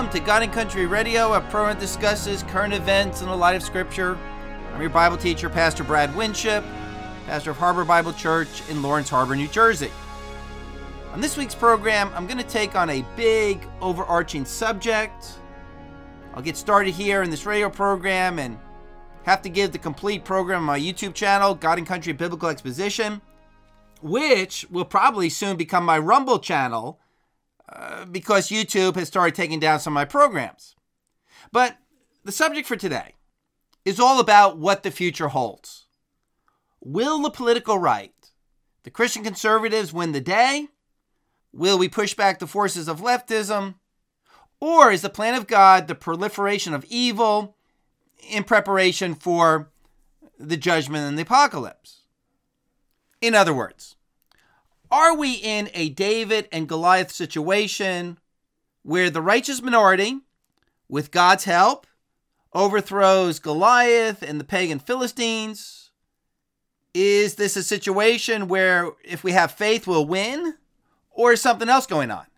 to God and Country Radio, a program that discusses current events in the light of Scripture. I'm your Bible teacher, Pastor Brad Winship, pastor of Harbor Bible Church in Lawrence Harbor, New Jersey. On this week's program, I'm going to take on a big, overarching subject. I'll get started here in this radio program and have to give the complete program on my YouTube channel, God and Country Biblical Exposition, which will probably soon become my Rumble channel, because YouTube has started taking down some of my programs. But the subject for today is all about what the future holds. Will the political right, the Christian conservatives, win the day? Will we push back the forces of leftism? Or is the plan of God the proliferation of evil in preparation for the judgment and the apocalypse? In other words, are we in a David and Goliath situation where the righteous minority, with God's help, overthrows Goliath and the pagan Philistines? Is this a situation where if we have faith, we'll win? Or is something else going on?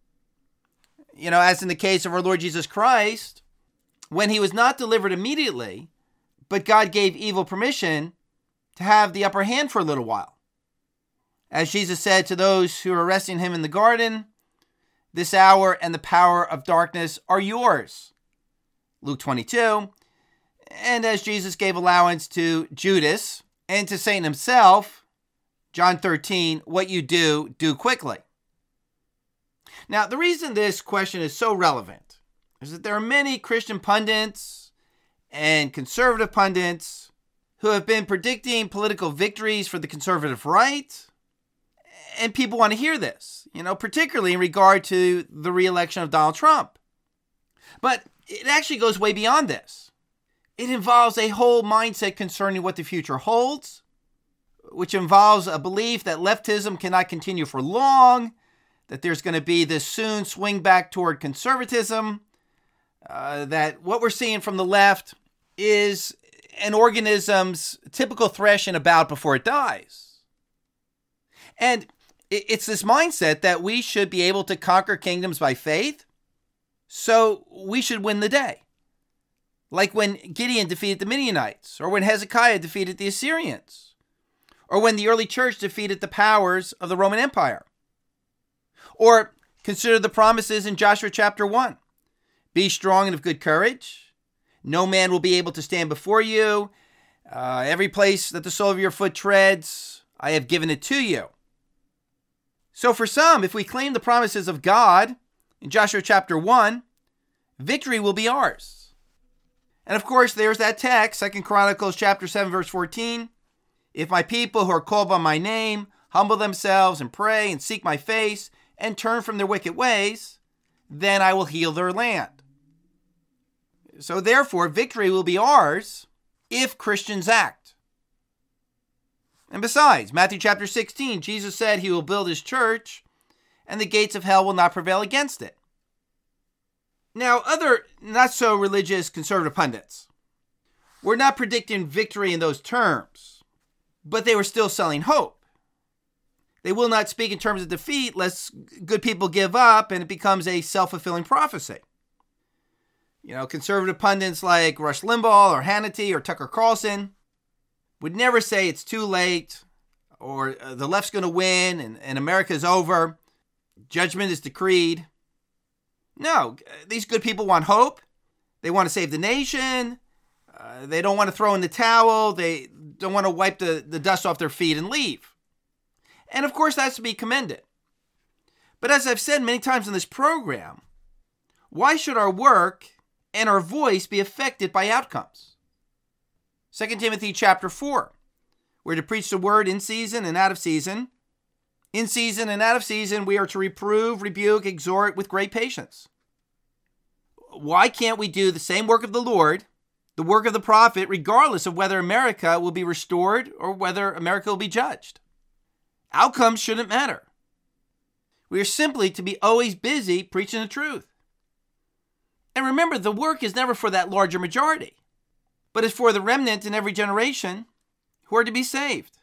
You know, as in the case of our Lord Jesus Christ, when he was not delivered immediately, but God gave evil permission to have the upper hand for a little while. As Jesus said to those who were arresting him in the garden, "This hour and the power of darkness are yours." Luke 22. And as Jesus gave allowance to Judas and to Satan himself, John 13, "What you do, do quickly." Now, the reason this question is so relevant is that there are many Christian pundits and conservative pundits who have been predicting political victories for the conservative right. And people want to hear this, particularly in regard to the re-election of Donald Trump. But it actually goes way beyond this. It involves a whole mindset concerning what the future holds, which involves a belief that leftism cannot continue for long, that there's going to be this soon swing back toward conservatism, that what we're seeing from the left is an organism's typical threshing about before it dies. And it's this mindset that we should be able to conquer kingdoms by faith, so we should win the day. Like when Gideon defeated the Midianites, or when Hezekiah defeated the Assyrians, or when the early church defeated the powers of the Roman Empire. Or consider the promises in Joshua chapter 1. "Be strong and of good courage. No man will be able to stand before you. Every place that the sole of your foot treads, I have given it to you." So for some, if we claim the promises of God in Joshua chapter 1, victory will be ours. And of course, there's that text, 2 Chronicles chapter 7, verse 14. "If my people who are called by my name humble themselves and pray and seek my face and turn from their wicked ways, then I will heal their land." So therefore, victory will be ours if Christians act. And besides, Matthew chapter 16, Jesus said he will build his church and the gates of hell will not prevail against it. Now, other not-so-religious conservative pundits were not predicting victory in those terms, but they were still selling hope. They will not speak in terms of defeat lest good people give up and it becomes a self-fulfilling prophecy. Conservative pundits like Rush Limbaugh or Hannity or Tucker Carlson would never say it's too late or the left's going to win and America's over. Judgment is decreed. No, these good people want hope. They want to save the nation. They don't want to throw in the towel. They don't want to wipe the dust off their feet and leave. And of course, that's to be commended. But as I've said many times in this program, why should our work and our voice be affected by outcomes? 2 Timothy chapter 4, we're to preach the word in season and out of season. In season and out of season, we are to reprove, rebuke, exhort with great patience. Why can't we do the same work of the Lord, the work of the prophet, regardless of whether America will be restored or whether America will be judged? Outcomes shouldn't matter. We are simply to be always busy preaching the truth. And remember, the work is never for that larger majority, but is for the remnant in every generation who are to be saved.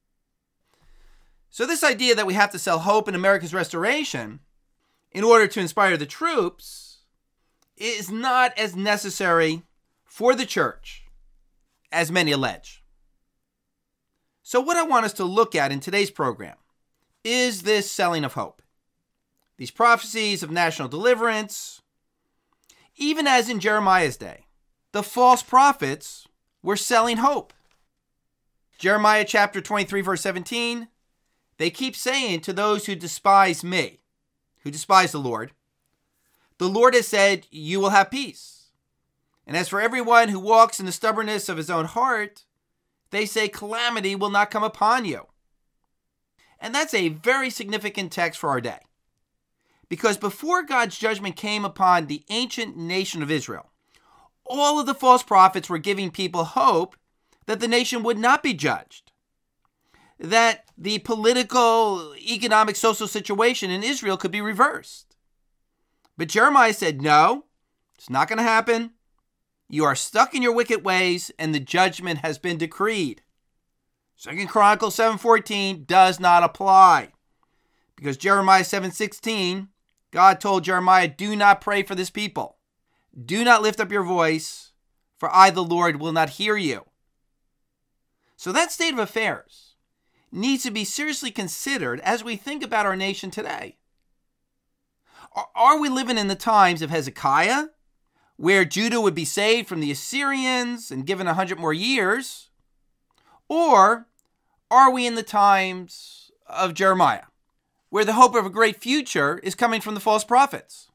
So this idea that we have to sell hope in America's restoration in order to inspire the troops is not as necessary for the church as many allege. So what I want us to look at in today's program is this selling of hope. These prophecies of national deliverance, even as in Jeremiah's day, the false prophets were selling hope. Jeremiah chapter 23, verse 17, they keep saying to those who despise me, who despise the Lord has said, you will have peace. And as for everyone who walks in the stubbornness of his own heart, they say calamity will not come upon you. And that's a very significant text for our day. Because before God's judgment came upon the ancient nation of Israel, all of the false prophets were giving people hope that the nation would not be judged, that the political, economic, social situation in Israel could be reversed. But Jeremiah said, no, it's not going to happen. You are stuck in your wicked ways, and the judgment has been decreed. 2 Chronicles 7:14 does not apply, because Jeremiah 7:16, God told Jeremiah, do not pray for this people. Do not lift up your voice, for I, the Lord, will not hear you. So that state of affairs needs to be seriously considered as we think about our nation today. Are we living in the times of Hezekiah, where Judah would be saved from the Assyrians and given 100 more years? Or are we in the times of Jeremiah, where the hope of a great future is coming from the false prophets?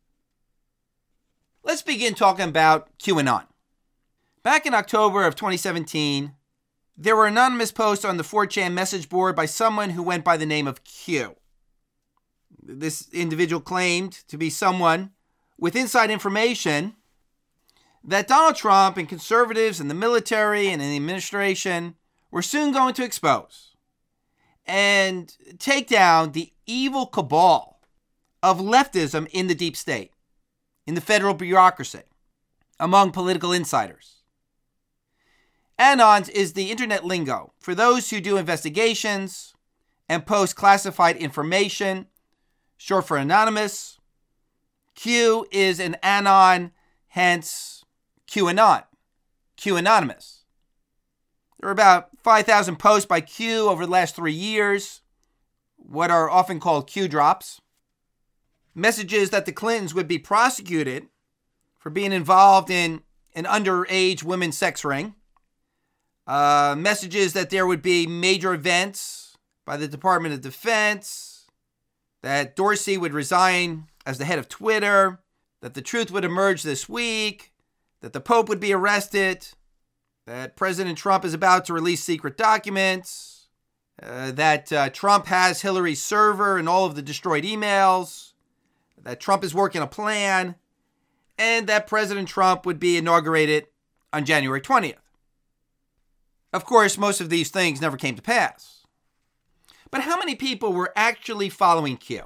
Let's begin talking about QAnon. Back in October of 2017, there were anonymous posts on the 4chan message board by someone who went by the name of Q. This individual claimed to be someone with inside information that Donald Trump and conservatives in the military and in the administration were soon going to expose and take down the evil cabal of leftism in the deep state, in the federal bureaucracy, among political insiders. Anons is the internet lingo for those who do investigations and post classified information, short for anonymous. Q is an anon, hence QAnon, QAnonymous. There are about 5,000 posts by Q over the last 3 years, what are often called Q drops. Messages that the Clintons would be prosecuted for being involved in an underage women's sex ring. Messages that there would be major events by the Department of Defense, that Dorsey would resign as the head of Twitter, that the truth would emerge this week, that the Pope would be arrested, that President Trump is about to release secret documents, that Trump has Hillary's server and all of the destroyed emails, that Trump is working a plan, and that President Trump would be inaugurated on January 20th. Of course, most of these things never came to pass. But how many people were actually following Q?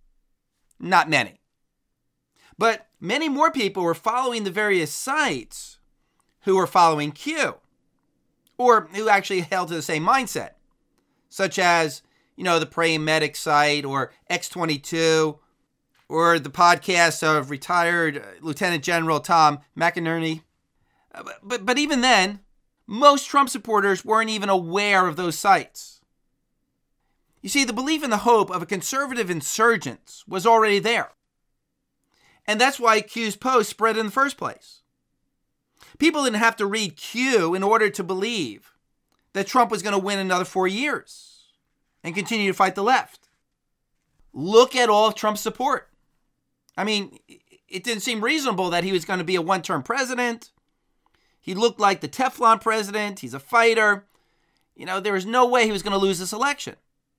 Not many. But many more people were following the various sites who were following Q, or who actually held to the same mindset, such as, the Praying Medic site, or X22, or the podcast of retired Lieutenant General Tom McInerney. But even then, most Trump supporters weren't even aware of those sites. You see, the belief and the hope of a conservative insurgence was already there. And that's why Q's post spread in the first place. People didn't have to read Q in order to believe that Trump was going to win another 4 years and continue to fight the left. Look at all of Trump's support. I mean, it didn't seem reasonable that he was going to be a one-term president. He looked like the Teflon president. He's a fighter. There was no way he was going to lose this election.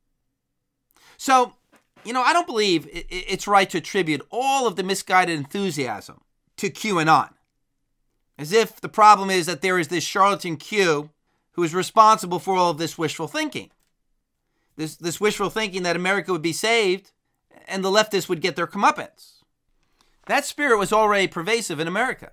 So, I don't believe it's right to attribute all of the misguided enthusiasm to QAnon, as if the problem is that there is this charlatan Q who is responsible for all of this wishful thinking. This wishful thinking that America would be saved and the leftists would get their comeuppance. That spirit was already pervasive in America.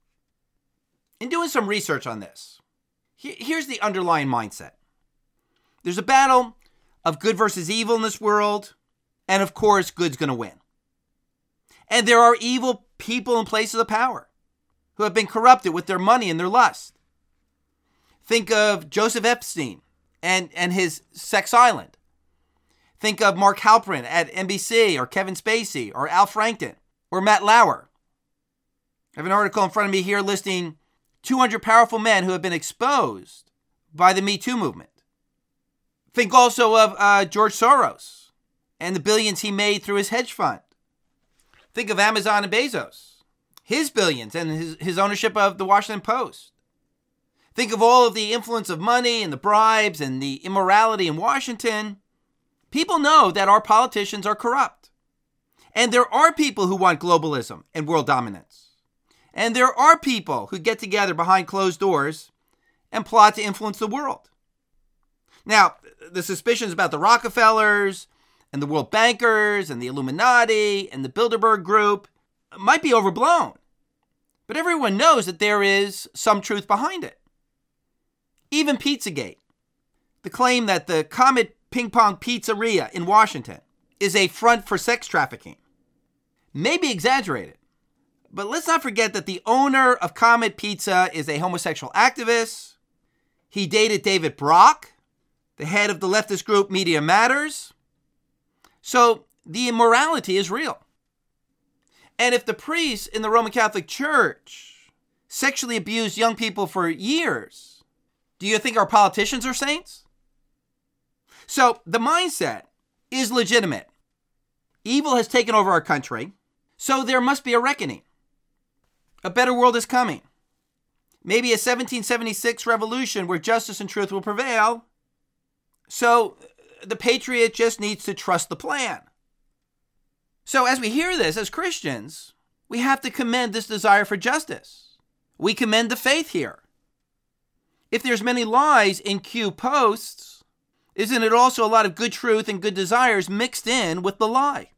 In doing some research on this, here's the underlying mindset. There's a battle of good versus evil in this world, and of course, good's going to win. And there are evil people in places of power who have been corrupted with their money and their lust. Think of Joseph Epstein and his sex island. Think of Mark Halperin at NBC, or Kevin Spacey, or Al Franken, or Matt Lauer. I have an article in front of me here listing 200 powerful men who have been exposed by the Me Too movement. Think also of George Soros and the billions he made through his hedge fund. Think of Amazon and Bezos, his billions and his ownership of the Washington Post. Think of all of the influence of money and the bribes and the immorality in Washington. People know that our politicians are corrupt. And there are people who want globalism and world dominance. And there are people who get together behind closed doors and plot to influence the world. Now, the suspicions about the Rockefellers and the world bankers and the Illuminati and the Bilderberg Group might be overblown. But everyone knows that there is some truth behind it. Even Pizzagate, the claim that the Comet Ping Pong Pizzeria in Washington is a front for sex trafficking, may be exaggerated. But let's not forget that the owner of Comet Pizza is a homosexual activist. He dated David Brock, the head of the leftist group Media Matters. So the immorality is real. And if the priests in the Roman Catholic Church sexually abused young people for years, do you think our politicians are saints? So the mindset is legitimate. Evil has taken over our country, so there must be a reckoning. A better world is coming. Maybe a 1776 revolution where justice and truth will prevail. So the patriot just needs to trust the plan. So as we hear this as Christians, we have to commend this desire for justice. We commend the faith here. If there's many lies in Q posts, isn't it also a lot of good truth and good desires mixed in with the lie?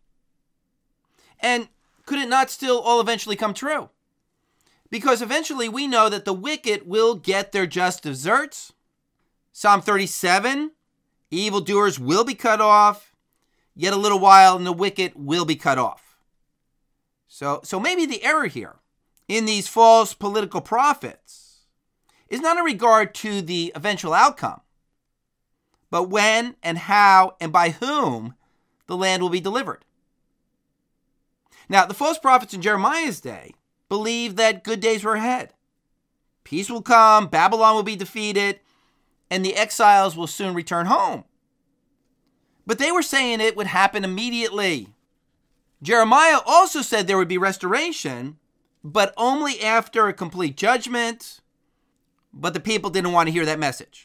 And could it not still all eventually come true? Because eventually we know that the wicked will get their just deserts. Psalm 37, evildoers will be cut off, yet a little while and the wicked will be cut off. So maybe the error here in these false political prophets is not in regard to the eventual outcome, but when and how and by whom the land will be delivered. Now, the false prophets in Jeremiah's day believed that good days were ahead. Peace will come, Babylon will be defeated, and the exiles will soon return home. But they were saying it would happen immediately. Jeremiah also said there would be restoration, but only after a complete judgment. But the people didn't want to hear that message.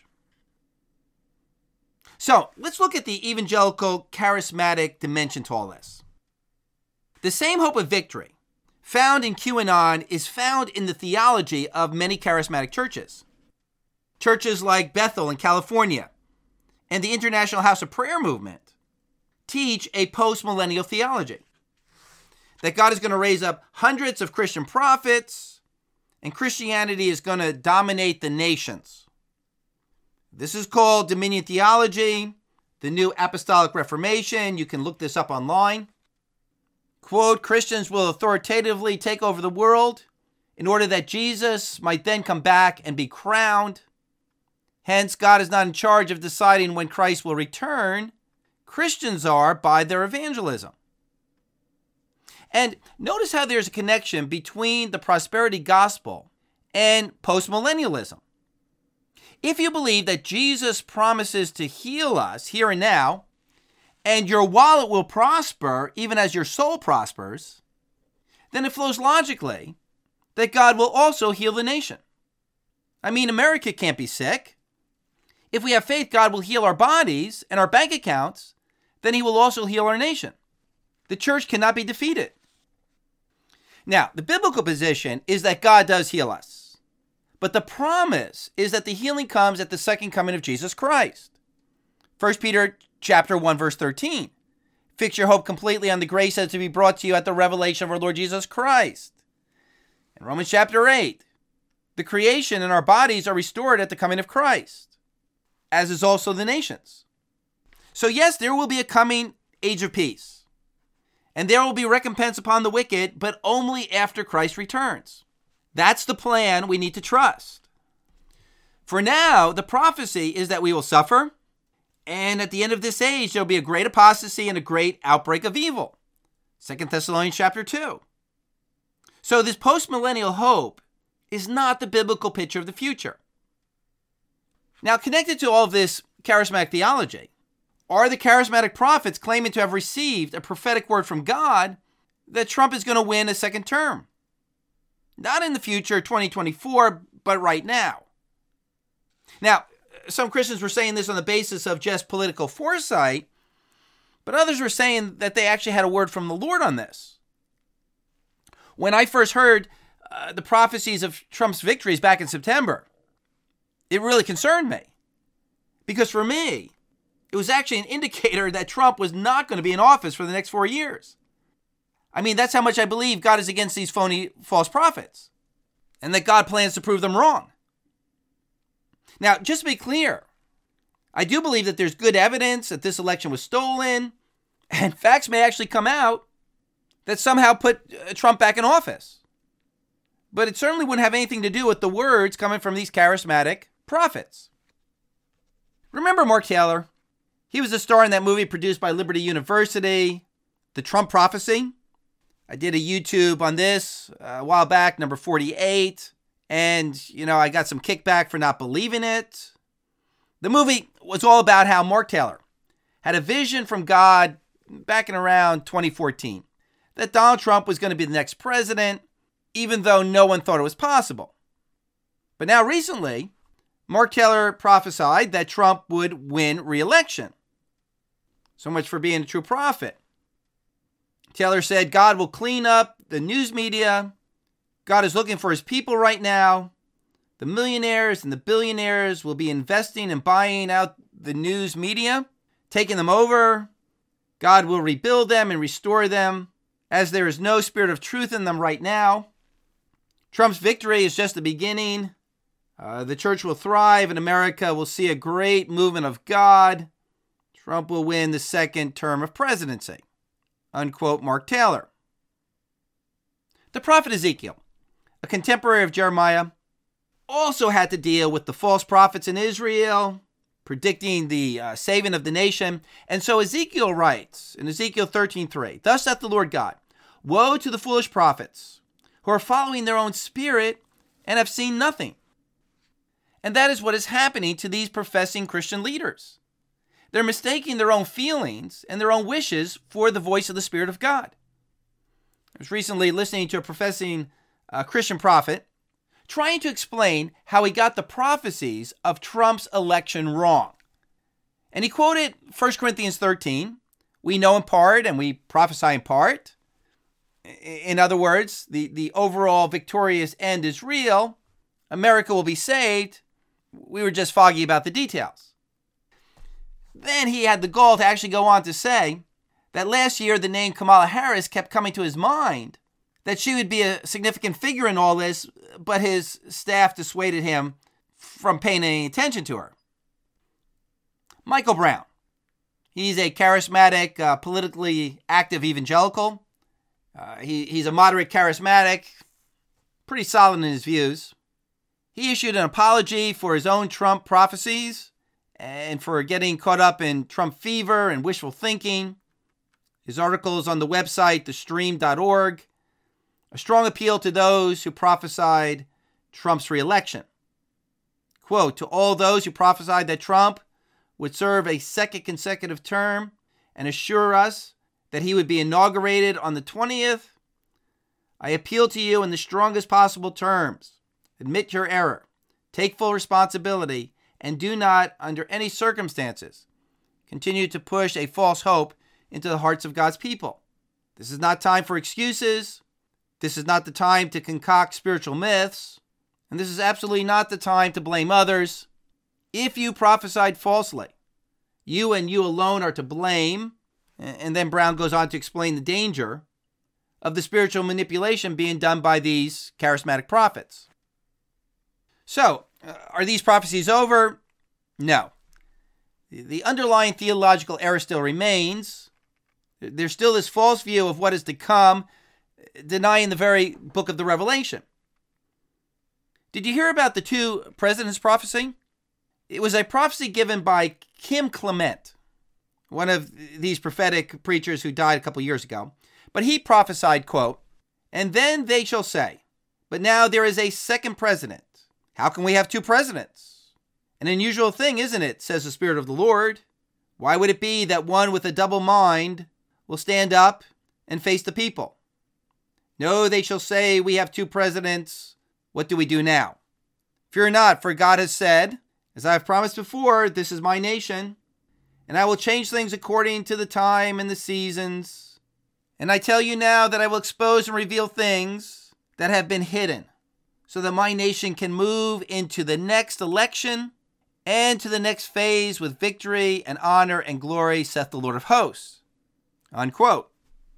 So let's look at the evangelical charismatic dimension to all this. The same hope of victory found in QAnon is found in the theology of many charismatic churches. Churches like Bethel in California and the International House of Prayer movement teach a post-millennial theology. That God is going to raise up hundreds of Christian prophets and Christianity is going to dominate the nations. This is called Dominion Theology, the New Apostolic Reformation. You can look this up online. Quote, Christians will authoritatively take over the world in order that Jesus might then come back and be crowned. Hence, God is not in charge of deciding when Christ will return. Christians are by their evangelism. And notice how there's a connection between the prosperity gospel and postmillennialism. If you believe that Jesus promises to heal us here and now, and your wallet will prosper even as your soul prospers, then it flows logically that God will also heal the nation. I mean, America can't be sick. If we have faith God will heal our bodies and our bank accounts, then he will also heal our nation. The church cannot be defeated. Now, the biblical position is that God does heal us. But the promise is that the healing comes at the second coming of Jesus Christ. 1 Peter chapter 1, verse 13. Fix your hope completely on the grace that is to be brought to you at the revelation of our Lord Jesus Christ. In Romans chapter 8, the creation and our bodies are restored at the coming of Christ, as is also the nations. So yes, there will be a coming age of peace. and there will be recompense upon the wicked, but only after Christ returns. That's the plan we need to trust. For now, the prophecy is that we will suffer, and at the end of this age, there will be a great apostasy and a great outbreak of evil. 2 Thessalonians chapter 2. So this post-millennial hope is not the biblical picture of the future. Now, connected to all of this charismatic theology, are the charismatic prophets claiming to have received a prophetic word from God that Trump is going to win a second term? Not in the future, 2024, but right now. Now, some Christians were saying this on the basis of just political foresight, but others were saying that they actually had a word from the Lord on this. When I first heard the prophecies of Trump's victories back in September, it really concerned me. Because for me, it was actually an indicator that Trump was not going to be in office for the next 4 years. I mean, that's how much I believe God is against these phony false prophets, and that God plans to prove them wrong. Now, just to be clear, I do believe that there's good evidence that this election was stolen, and facts may actually come out that somehow put Trump back in office. But it certainly wouldn't have anything to do with the words coming from these charismatic prophets. Remember Mark Taylor? He was a star in that movie produced by Liberty University, The Trump Prophecy. I did a YouTube on this a while back, number 48. And, I got some kickback for not believing it. The movie was all about how Mark Taylor had a vision from God back in around 2014 that Donald Trump was going to be the next president, even though no one thought it was possible. But now recently, Mark Taylor prophesied that Trump would win re-election. So much for being a true prophet. Taylor said God will clean up the news media. God is looking for his people right now. The millionaires and the billionaires will be investing and buying out the news media, taking them over. God will rebuild them and restore them, as there is no spirit of truth in them right now. Trump's victory is just the beginning. The church will thrive and America will see a great movement of God. Trump will win the second term of presidency. Unquote, Mark Taylor. The prophet Ezekiel, a contemporary of Jeremiah, also had to deal with the false prophets in Israel, predicting the saving of the nation. And so Ezekiel writes in Ezekiel 13:3, "Thus saith the Lord God, woe to the foolish prophets who are following their own spirit and have seen nothing." And that is what is happening to these professing Christian leaders. They're mistaking their own feelings and their own wishes for the voice of the Spirit of God. I was recently listening to a professing Christian prophet trying to explain how he got the prophecies of Trump's election wrong. And he quoted 1 Corinthians 13, "We know in part and we prophesy in part." In other words, the overall victorious end is real. America will be saved. We were just foggy about the details. Then he had the gall to actually go on to say that last year the name Kamala Harris kept coming to his mind, that she would be a significant figure in all this, but his staff dissuaded him from paying any attention to her. Michael Brown. He's a charismatic, politically active evangelical. He's a moderate charismatic, pretty solid in his views. He issued an apology for his own Trump prophecies and for getting caught up in Trump fever and wishful thinking. His article is on the website, thestream.org. A strong appeal to those who prophesied Trump's re-election. Quote, "To all those who prophesied that Trump would serve a second consecutive term and assure us that he would be inaugurated on the 20th, I appeal to you in the strongest possible terms. Admit your error, take full responsibility, and do not, under any circumstances, continue to push a false hope into the hearts of God's people. This is not time for excuses. This is not the time to concoct spiritual myths. And this is absolutely not the time to blame others. If you prophesied falsely, you and you alone are to blame." And then Brown goes on to explain the danger of the spiritual manipulation being done by these charismatic prophets. So, are these prophecies over? No. The underlying theological error still remains. There's still this false view of what is to come, denying the very book of the Revelation. Did you hear about the two presidents prophecy? It was a prophecy given by Kim Clement, one of these prophetic preachers who died a couple years ago. But he prophesied, quote, "And then they shall say, but now there is a second president. How can we have two presidents? An unusual thing, isn't it, says the Spirit of the Lord. Why would it be that one with a double mind will stand up and face the people? No, they shall say, we have two presidents. What do we do now? Fear not, for God has said, as I have promised before, this is my nation, and I will change things according to the time and the seasons. And I tell you now that I will expose and reveal things that have been hidden, so that my nation can move into the next election and to the next phase with victory and honor and glory, saith the Lord of hosts." Unquote.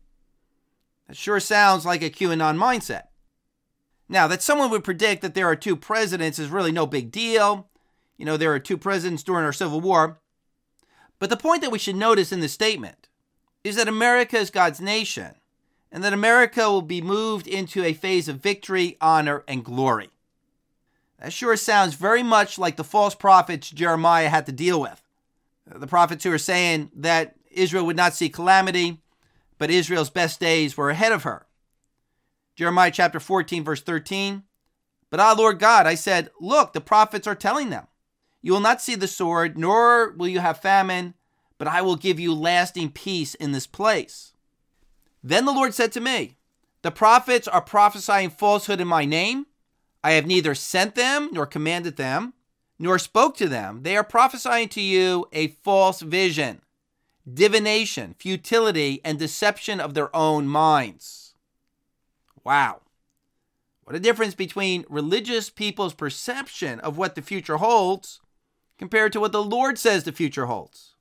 That sure sounds like a QAnon mindset. Now, that someone would predict that there are two presidents is really no big deal. There are two presidents during our Civil War. But the point that we should notice in this statement is that America is God's nation, and that America will be moved into a phase of victory, honor, and glory. That sure sounds very much like the false prophets Jeremiah had to deal with. The prophets who were saying that Israel would not see calamity, but Israel's best days were ahead of her. Jeremiah chapter 14, verse 13. "But Lord God, I said, look, the prophets are telling them, you will not see the sword, nor will you have famine, but I will give you lasting peace in this place." Then the Lord said to me, "The prophets are prophesying falsehood in my name. I have neither sent them, nor commanded them, nor spoke to them. They are prophesying to you a false vision, divination, futility, and deception of their own minds." Wow. What a difference between religious people's perception of what the future holds compared to what the Lord says the future holds.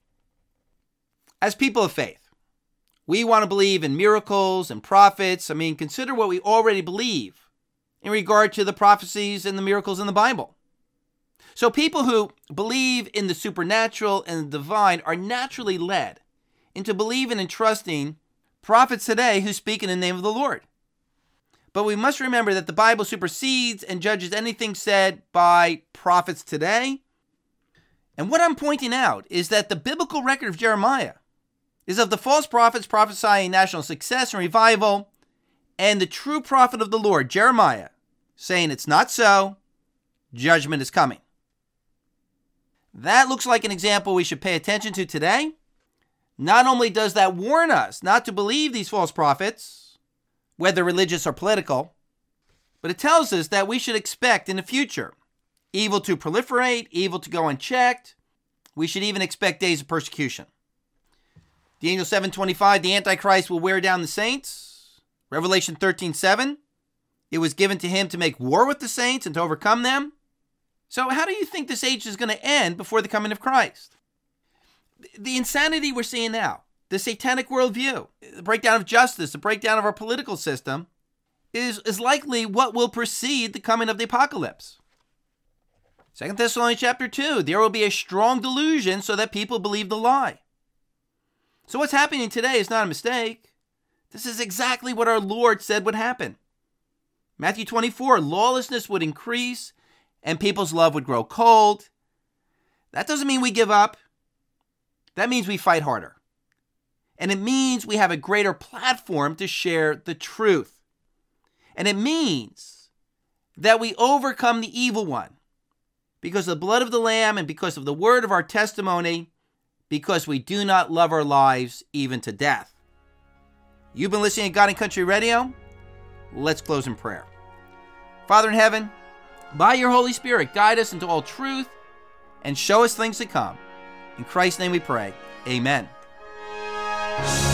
As people of faith, we want to believe in miracles and prophets. Consider what we already believe in regard to the prophecies and the miracles in the Bible. So people who believe in the supernatural and the divine are naturally led into believing and trusting prophets today who speak in the name of the Lord. But we must remember that the Bible supersedes and judges anything said by prophets today. And what I'm pointing out is that the biblical record of Jeremiah is of the false prophets prophesying national success and revival, and the true prophet of the Lord, Jeremiah, saying it's not so, judgment is coming. That looks like an example we should pay attention to today. Not only does that warn us not to believe these false prophets, whether religious or political, but it tells us that we should expect in the future evil to proliferate, evil to go unchecked. We should even expect days of persecution. The angel 7:25, the Antichrist will wear down the saints. Revelation 13:7, it was given to him to make war with the saints and to overcome them. So how do you think this age is going to end before the coming of Christ? The insanity we're seeing now, the satanic worldview, the breakdown of justice, the breakdown of our political system is likely what will precede the coming of the apocalypse. 2 Thessalonians chapter 2, there will be a strong delusion so that people believe the lie. So what's happening today is not a mistake. This is exactly what our Lord said would happen. Matthew 24, lawlessness would increase and people's love would grow cold. That doesn't mean we give up. That means we fight harder. And it means we have a greater platform to share the truth. And it means that we overcome the evil one because of the blood of the Lamb and because of the word of our testimony, because we do not love our lives even to death. You've been listening to God and Country Radio. Let's close in prayer. Father in heaven, by your Holy Spirit, guide us into all truth and show us things to come. In Christ's name we pray. Amen.